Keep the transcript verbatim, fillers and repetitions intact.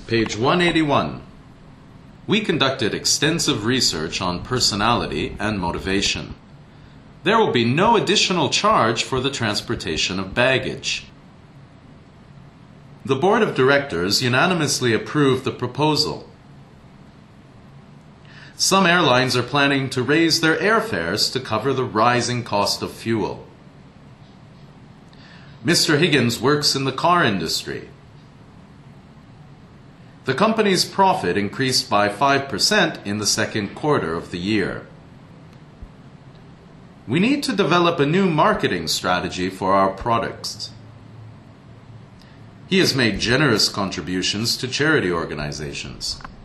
Page one eighty-one. We conducted extensive research on personality and motivation. There will be no additional charge for the transportation of baggage. The Board of Directors unanimously approved the proposal. Some airlines are planning to raise their airfares to cover the rising cost of fuel. Mister Higgins works in the car industry. The company's profit increased by five percent in the second quarter of the year. We need to develop a new marketing strategy for our products. He has made generous contributions to charity organizations.